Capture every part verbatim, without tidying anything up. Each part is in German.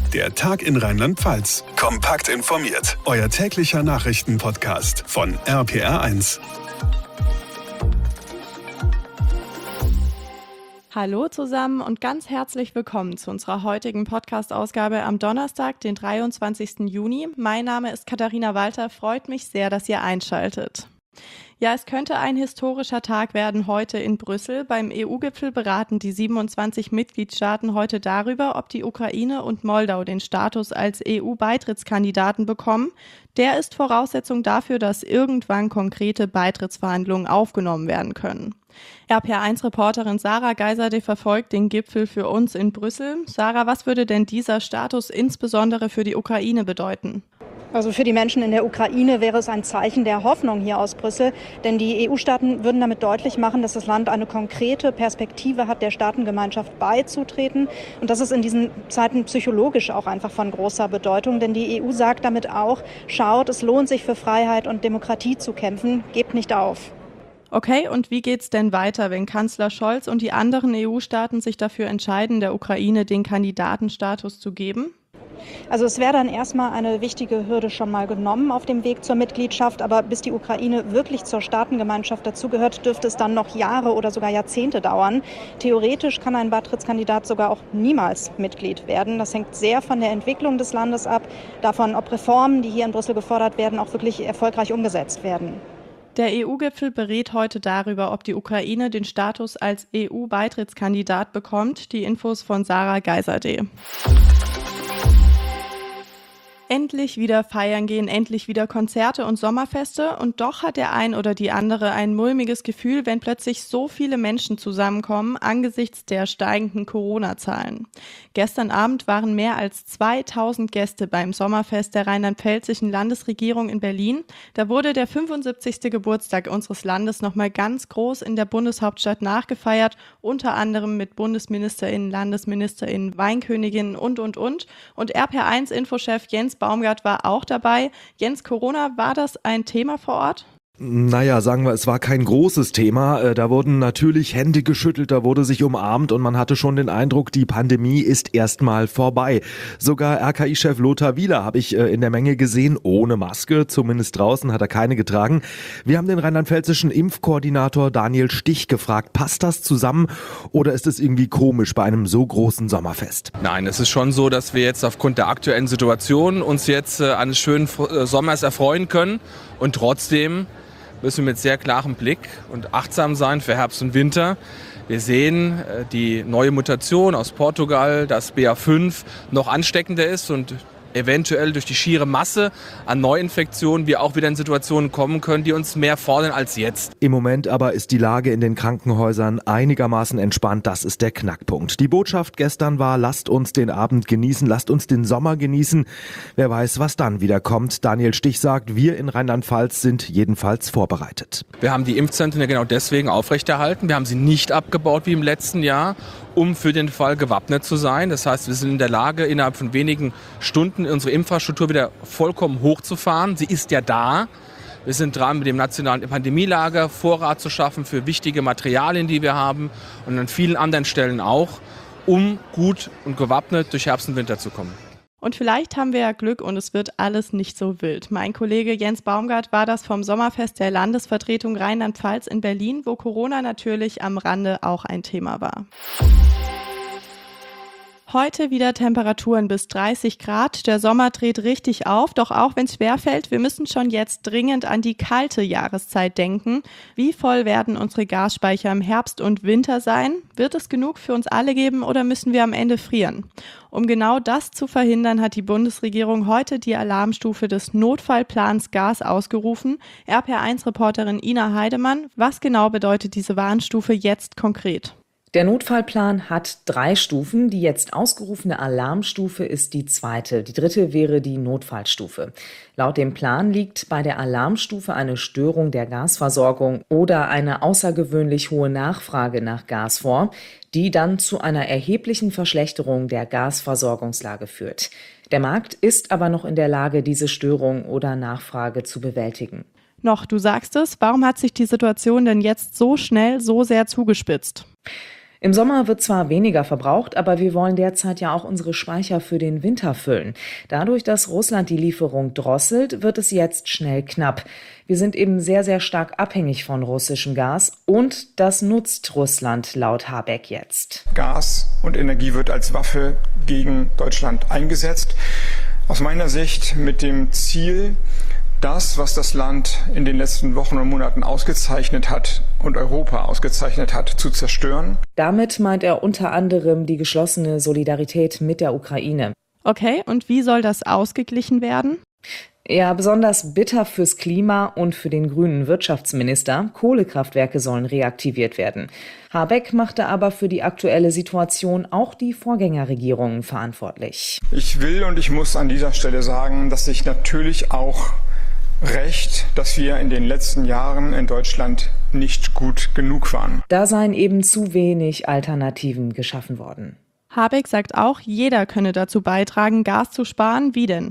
Der Tag in Rheinland-Pfalz. Kompakt informiert. Euer täglicher Nachrichtenpodcast von R P R eins. Hallo zusammen und ganz herzlich willkommen zu unserer heutigen Podcast-Ausgabe am Donnerstag, den dreiundzwanzigsten Juni. Mein Name ist Katharina Walter, freut mich sehr, dass ihr einschaltet. Ja, es könnte ein historischer Tag werden heute in Brüssel. Beim E U-Gipfel beraten die siebenundzwanzig Mitgliedstaaten heute darüber, ob die Ukraine und Moldau den Status als E U-Beitrittskandidaten bekommen. Der ist Voraussetzung dafür, dass irgendwann konkrete Beitrittsverhandlungen aufgenommen werden können. R P R eins-Reporterin Sarah Geiserde verfolgt den Gipfel für uns in Brüssel. Sarah, was würde denn dieser Status insbesondere für die Ukraine bedeuten? Also für die Menschen in der Ukraine wäre es ein Zeichen der Hoffnung hier aus Brüssel, denn die E U-Staaten würden damit deutlich machen, dass das Land eine konkrete Perspektive hat, der Staatengemeinschaft beizutreten. Und das ist in diesen Zeiten psychologisch auch einfach von großer Bedeutung, denn die E U sagt damit auch, schaut, es lohnt sich für Freiheit und Demokratie zu kämpfen, gebt nicht auf. Okay, und wie geht's denn weiter, wenn Kanzler Scholz und die anderen E U-Staaten sich dafür entscheiden, der Ukraine den Kandidatenstatus zu geben? Also es wäre dann erstmal eine wichtige Hürde schon mal genommen auf dem Weg zur Mitgliedschaft, aber bis die Ukraine wirklich zur Staatengemeinschaft dazugehört, dürfte es dann noch Jahre oder sogar Jahrzehnte dauern. Theoretisch kann ein Beitrittskandidat sogar auch niemals Mitglied werden. Das hängt sehr von der Entwicklung des Landes ab, davon, ob Reformen, die hier in Brüssel gefordert werden, auch wirklich erfolgreich umgesetzt werden. Der E U-Gipfel berät heute darüber, ob die Ukraine den Status als E U-Beitrittskandidat bekommt. Die Infos von Sarah Geiserde. Endlich wieder feiern gehen, endlich wieder Konzerte und Sommerfeste und doch hat der ein oder die andere ein mulmiges Gefühl, wenn plötzlich so viele Menschen zusammenkommen angesichts der steigenden Corona-Zahlen. Gestern Abend waren mehr als zweitausend Gäste beim Sommerfest der rheinland-pfälzischen Landesregierung in Berlin. Da wurde der fünfundsiebzigste Geburtstag unseres Landes nochmal ganz groß in der Bundeshauptstadt nachgefeiert, unter anderem mit BundesministerInnen, LandesministerInnen, Weinköniginnen und, und, und. Und R P R eins-Infochef Jens Baumgart war auch dabei. Jens, Corona, war das ein Thema vor Ort? Naja, sagen wir, es war kein großes Thema. Da wurden natürlich Hände geschüttelt, da wurde sich umarmt und man hatte schon den Eindruck, die Pandemie ist erstmal vorbei. Sogar R K I-Chef Lothar Wieler habe ich in der Menge gesehen, ohne Maske, zumindest draußen hat er keine getragen. Wir haben den rheinland-pfälzischen Impfkoordinator Daniel Stich gefragt, passt das zusammen oder ist es irgendwie komisch bei einem so großen Sommerfest? Nein, es ist schon so, dass wir jetzt aufgrund der aktuellen Situation uns jetzt eines schönen Sommers erfreuen können und trotzdem müssen wir mit sehr klarem Blick und achtsam sein für Herbst und Winter. Wir sehen die neue Mutation aus Portugal, dass B A fünf noch ansteckender ist und eventuell durch die schiere Masse an Neuinfektionen wir auch wieder in Situationen kommen können, die uns mehr fordern als jetzt. Im Moment aber ist die Lage in den Krankenhäusern einigermaßen entspannt. Das ist der Knackpunkt. Die Botschaft gestern war, lasst uns den Abend genießen, lasst uns den Sommer genießen. Wer weiß, was dann wieder kommt. Daniel Stich sagt, wir in Rheinland-Pfalz sind jedenfalls vorbereitet. Wir haben die Impfzentren ja genau deswegen aufrechterhalten. Wir haben sie nicht abgebaut wie im letzten Jahr, um für den Fall gewappnet zu sein. Das heißt, wir sind in der Lage, innerhalb von wenigen Stunden unsere Infrastruktur wieder vollkommen hochzufahren. Sie ist ja da. Wir sind dran, mit dem nationalen Pandemielager Vorrat zu schaffen für wichtige Materialien, die wir haben und an vielen anderen Stellen auch, um gut und gewappnet durch Herbst und Winter zu kommen. Und vielleicht haben wir ja Glück und es wird alles nicht so wild. Mein Kollege Jens Baumgart war das vom Sommerfest der Landesvertretung Rheinland-Pfalz in Berlin, wo Corona natürlich am Rande auch ein Thema war. Heute wieder Temperaturen bis dreißig Grad. Der Sommer dreht richtig auf, doch auch wenn es schwerfällt, wir müssen schon jetzt dringend an die kalte Jahreszeit denken. Wie voll werden unsere Gasspeicher im Herbst und Winter sein? Wird es genug für uns alle geben oder müssen wir am Ende frieren? Um genau das zu verhindern, hat die Bundesregierung heute die Alarmstufe des Notfallplans Gas ausgerufen. R P R eins-Reporterin Ina Heidemann, was genau bedeutet diese Warnstufe jetzt konkret? Der Notfallplan hat drei Stufen. Die jetzt ausgerufene Alarmstufe ist die zweite. Die dritte wäre die Notfallstufe. Laut dem Plan liegt bei der Alarmstufe eine Störung der Gasversorgung oder eine außergewöhnlich hohe Nachfrage nach Gas vor, die dann zu einer erheblichen Verschlechterung der Gasversorgungslage führt. Der Markt ist aber noch in der Lage, diese Störung oder Nachfrage zu bewältigen. Noch, du sagst es, warum hat sich die Situation denn jetzt so schnell, so sehr zugespitzt? Im Sommer wird zwar weniger verbraucht, aber wir wollen derzeit ja auch unsere Speicher für den Winter füllen. Dadurch, dass Russland die Lieferung drosselt, wird es jetzt schnell knapp. Wir sind eben sehr, sehr stark abhängig von russischem Gas und das nutzt Russland laut Habeck jetzt. Gas und Energie wird als Waffe gegen Deutschland eingesetzt. Aus meiner Sicht mit dem Ziel, das, was das Land in den letzten Wochen und Monaten ausgezeichnet hat und Europa ausgezeichnet hat, zu zerstören. Damit meint er unter anderem die geschlossene Solidarität mit der Ukraine. Okay, und wie soll das ausgeglichen werden? Ja, besonders bitter fürs Klima und für den grünen Wirtschaftsminister. Kohlekraftwerke sollen reaktiviert werden. Habeck machte aber für die aktuelle Situation auch die Vorgängerregierungen verantwortlich. Ich will und ich muss an dieser Stelle sagen, dass ich natürlich auch recht, dass wir in den letzten Jahren in Deutschland nicht gut genug waren. Da seien eben zu wenig Alternativen geschaffen worden. Habeck sagt auch, jeder könne dazu beitragen, Gas zu sparen. Wie denn?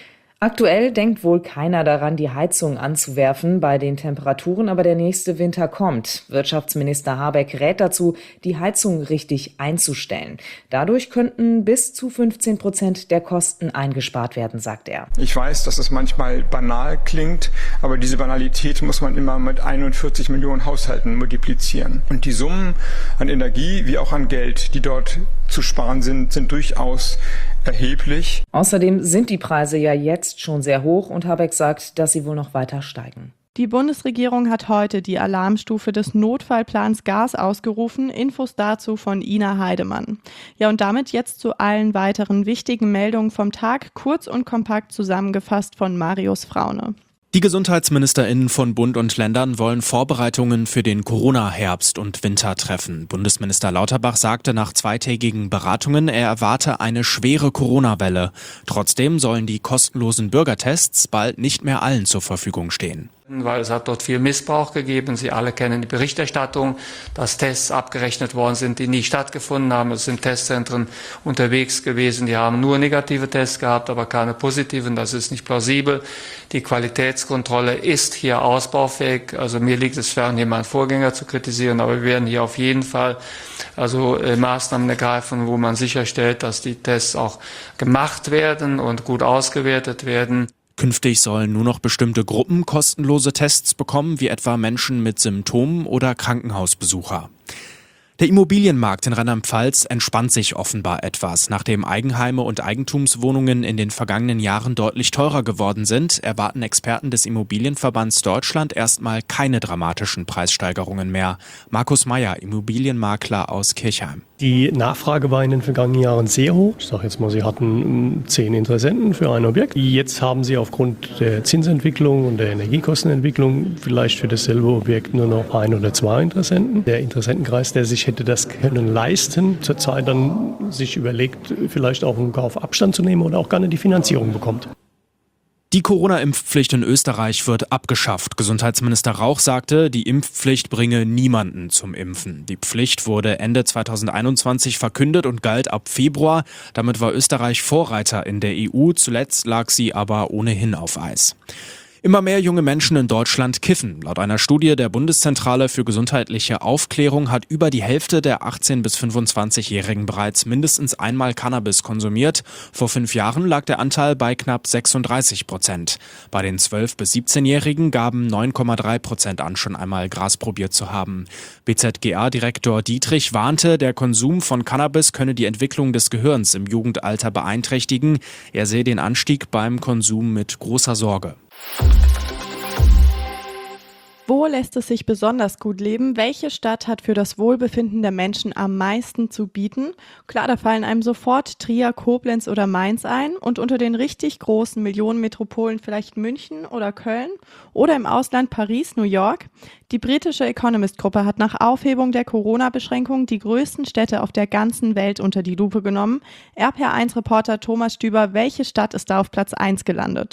Aktuell denkt wohl keiner daran, die Heizung anzuwerfen bei den Temperaturen, aber der nächste Winter kommt. Wirtschaftsminister Habeck rät dazu, die Heizung richtig einzustellen. Dadurch könnten bis zu fünfzehn Prozent der Kosten eingespart werden, sagt er. Ich weiß, dass es manchmal banal klingt, aber diese Banalität muss man immer mit einundvierzig Millionen Haushalten multiplizieren. Und die Summen an Energie wie auch an Geld, die dort zu sparen sind, sind durchaus erheblich. Außerdem sind die Preise ja jetzt schon sehr hoch und Habeck sagt, dass sie wohl noch weiter steigen. Die Bundesregierung hat heute die Alarmstufe des Notfallplans Gas ausgerufen. Infos dazu von Ina Heidemann. Ja, und damit jetzt zu allen weiteren wichtigen Meldungen vom Tag, kurz und kompakt zusammengefasst von Marius Fraune. Die GesundheitsministerInnen von Bund und Ländern wollen Vorbereitungen für den Corona-Herbst und Winter treffen. Bundesminister Lauterbach sagte nach zweitägigen Beratungen, er erwarte eine schwere Corona-Welle. Trotzdem sollen die kostenlosen Bürgertests bald nicht mehr allen zur Verfügung stehen. Weil es hat dort viel Missbrauch gegeben. Sie alle kennen die Berichterstattung, dass Tests abgerechnet worden sind, die nie stattgefunden haben. Es sind Testzentren unterwegs gewesen, die haben nur negative Tests gehabt, aber keine positiven. Das ist nicht plausibel. Die Qualitätskontrolle ist hier ausbaufähig. Also mir liegt es fern, hier meinen Vorgänger zu kritisieren, aber wir werden hier auf jeden Fall also äh, Maßnahmen ergreifen, wo man sicherstellt, dass die Tests auch gemacht werden und gut ausgewertet werden. Künftig sollen nur noch bestimmte Gruppen kostenlose Tests bekommen, wie etwa Menschen mit Symptomen oder Krankenhausbesucher. Der Immobilienmarkt in Rheinland-Pfalz entspannt sich offenbar etwas. Nachdem Eigenheime und Eigentumswohnungen in den vergangenen Jahren deutlich teurer geworden sind, erwarten Experten des Immobilienverbands Deutschland erstmal keine dramatischen Preissteigerungen mehr. Markus Meyer, Immobilienmakler aus Kirchheim. Die Nachfrage war in den vergangenen Jahren sehr hoch. Ich sage jetzt mal, sie hatten zehn Interessenten für ein Objekt. Jetzt haben sie aufgrund der Zinsentwicklung und der Energiekostenentwicklung vielleicht für dasselbe Objekt nur noch ein oder zwei Interessenten. Der Interessentenkreis, der sich hätte das können leisten, zurzeit dann sich überlegt, vielleicht auch einen Kaufabstand zu nehmen oder auch gar nicht die Finanzierung bekommt. Die Corona-Impfpflicht in Österreich wird abgeschafft. Gesundheitsminister Rauch sagte, die Impfpflicht bringe niemanden zum Impfen. Die Pflicht wurde Ende zweitausendeinundzwanzig verkündet und galt ab Februar. Damit war Österreich Vorreiter in der E U. Zuletzt lag sie aber ohnehin auf Eis. Immer mehr junge Menschen in Deutschland kiffen. Laut einer Studie der Bundeszentrale für gesundheitliche Aufklärung hat über die Hälfte der achtzehn- bis fünfundzwanzigjährigen bereits mindestens einmal Cannabis konsumiert. Vor fünf Jahren lag der Anteil bei knapp sechsunddreißig Prozent. Bei den zwölf- bis siebzehnjährigen gaben neun Komma drei Prozent an, schon einmal Gras probiert zu haben. B Z G A-Direktor Dietrich warnte, der Konsum von Cannabis könne die Entwicklung des Gehirns im Jugendalter beeinträchtigen. Er sehe den Anstieg beim Konsum mit großer Sorge. Wo lässt es sich besonders gut leben? Welche Stadt hat für das Wohlbefinden der Menschen am meisten zu bieten? Klar, da fallen einem sofort Trier, Koblenz oder Mainz ein und unter den richtig großen Millionenmetropolen vielleicht München oder Köln oder im Ausland Paris, New York. Die britische Economist-Gruppe hat nach Aufhebung der Corona-Beschränkungen die größten Städte auf der ganzen Welt unter die Lupe genommen. R P R eins Reporter Thomas Stüber, welche Stadt ist da auf Platz eins gelandet?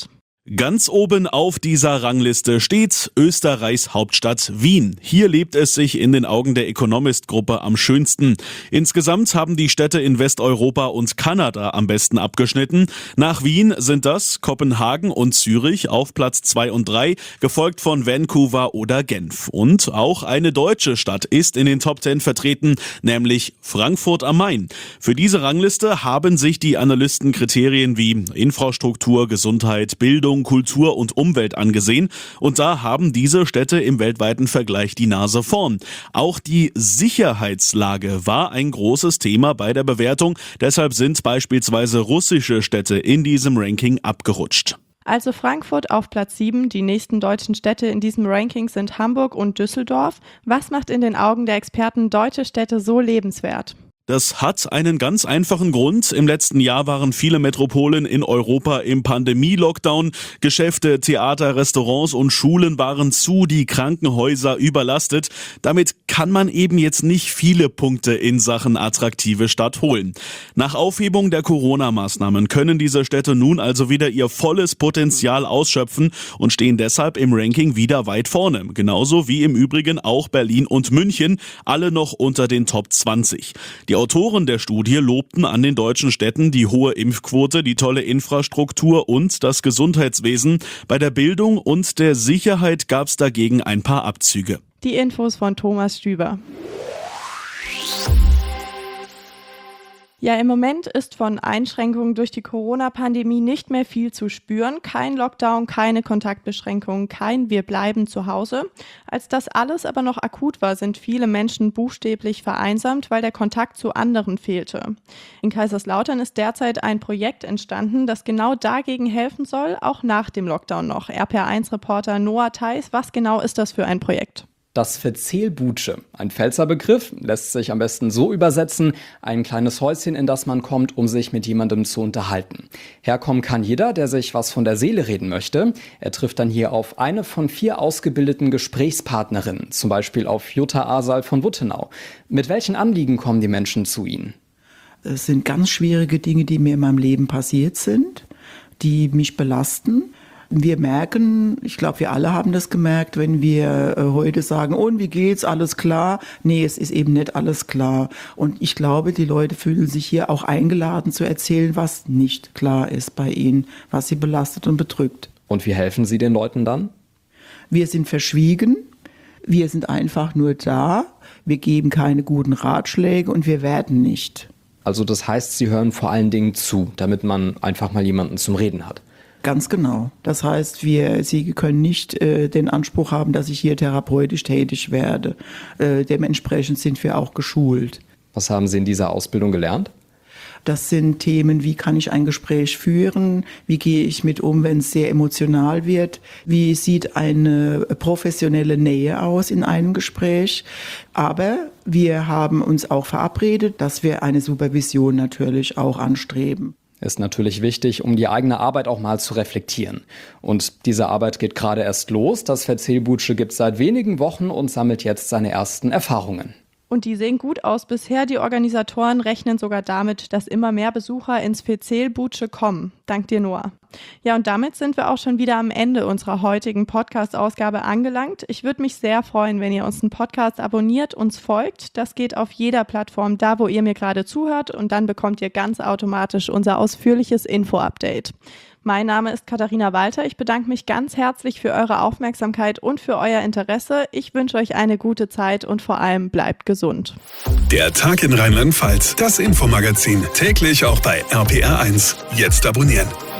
Ganz oben auf dieser Rangliste steht Österreichs Hauptstadt Wien. Hier lebt es sich in den Augen der Economist-Gruppe am schönsten. Insgesamt haben die Städte in Westeuropa und Kanada am besten abgeschnitten. Nach Wien sind das Kopenhagen und Zürich auf Platz zwei und drei, gefolgt von Vancouver oder Genf. Und auch eine deutsche Stadt ist in den Top zehn vertreten, nämlich Frankfurt am Main. Für diese Rangliste haben sich die Analysten Kriterien wie Infrastruktur, Gesundheit, Bildung, Kultur und Umwelt angesehen und da haben diese Städte im weltweiten Vergleich die Nase vorn. Auch die Sicherheitslage war ein großes Thema bei der Bewertung, deshalb sind beispielsweise russische Städte in diesem Ranking abgerutscht. Also Frankfurt auf Platz sieben, die nächsten deutschen Städte in diesem Ranking sind Hamburg und Düsseldorf. Was macht in den Augen der Experten deutsche Städte so lebenswert? Das hat einen ganz einfachen Grund. Im letzten Jahr waren viele Metropolen in Europa im Pandemie-Lockdown. Geschäfte, Theater, Restaurants und Schulen waren zu, die Krankenhäuser überlastet. Damit kann man eben jetzt nicht viele Punkte in Sachen attraktive Stadt holen. Nach Aufhebung der Corona-Maßnahmen können diese Städte nun also wieder ihr volles Potenzial ausschöpfen und stehen deshalb im Ranking wieder weit vorne. Genauso wie im Übrigen auch Berlin und München, alle noch unter den Top zwanzig. Die Die Autoren der Studie lobten an den deutschen Städten die hohe Impfquote, die tolle Infrastruktur und das Gesundheitswesen. Bei der Bildung und der Sicherheit gab es dagegen ein paar Abzüge. Die Infos von Thomas Stüber. Ja, im Moment ist von Einschränkungen durch die Corona-Pandemie nicht mehr viel zu spüren. Kein Lockdown, keine Kontaktbeschränkungen, kein Wir bleiben zu Hause. Als das alles aber noch akut war, sind viele Menschen buchstäblich vereinsamt, weil der Kontakt zu anderen fehlte. In Kaiserslautern ist derzeit ein Projekt entstanden, das genau dagegen helfen soll, auch nach dem Lockdown noch. R P R eins Reporter Noah Theis, was genau ist das für ein Projekt? Das Verzehlbutsche, ein Pfälzer Begriff, lässt sich am besten so übersetzen, ein kleines Häuschen, in das man kommt, um sich mit jemandem zu unterhalten. Herkommen kann jeder, der sich was von der Seele reden möchte. Er trifft dann hier auf eine von vier ausgebildeten Gesprächspartnerinnen, zum Beispiel auf Jutta Asal von Wuttenau. Mit welchen Anliegen kommen die Menschen zu Ihnen? Es sind ganz schwierige Dinge, die mir in meinem Leben passiert sind, die mich belasten. Wir merken, ich glaube, wir alle haben das gemerkt, wenn wir äh, heute sagen, und wie geht's, alles klar? Nee, es ist eben nicht alles klar. Und ich glaube, die Leute fühlen sich hier auch eingeladen zu erzählen, was nicht klar ist bei ihnen, was sie belastet und bedrückt. Und wie helfen Sie den Leuten dann? Wir sind verschwiegen, wir sind einfach nur da, wir geben keine guten Ratschläge und wir werden nicht. Also das heißt, Sie hören vor allen Dingen zu, damit man einfach mal jemanden zum Reden hat. Ganz genau. Das heißt, wir, Sie können nicht äh, den Anspruch haben, dass ich hier therapeutisch tätig werde. Äh, dementsprechend sind wir auch geschult. Was haben Sie in dieser Ausbildung gelernt? Das sind Themen, wie kann ich ein Gespräch führen? Wie gehe ich mit um, wenn es sehr emotional wird? Wie sieht eine professionelle Nähe aus in einem Gespräch? Aber wir haben uns auch verabredet, dass wir eine Supervision natürlich auch anstreben. Ist natürlich wichtig, um die eigene Arbeit auch mal zu reflektieren. Und diese Arbeit geht gerade erst los. Das Verzehlbutsche gibt es seit wenigen Wochen und sammelt jetzt seine ersten Erfahrungen. Und die sehen gut aus bisher. Die Organisatoren rechnen sogar damit, dass immer mehr Besucher ins Verzehlbutsche kommen. Dank dir, Noah. Ja, und damit sind wir auch schon wieder am Ende unserer heutigen Podcast-Ausgabe angelangt. Ich würde mich sehr freuen, wenn ihr uns einen Podcast abonniert, uns folgt. Das geht auf jeder Plattform, da wo ihr mir gerade zuhört. Und dann bekommt ihr ganz automatisch unser ausführliches Info-Update. Mein Name ist Katharina Walter. Ich bedanke mich ganz herzlich für eure Aufmerksamkeit und für euer Interesse. Ich wünsche euch eine gute Zeit und vor allem bleibt gesund. Der Tag in Rheinland-Pfalz, das Infomagazin, täglich auch bei R P R eins. Jetzt abonnieren.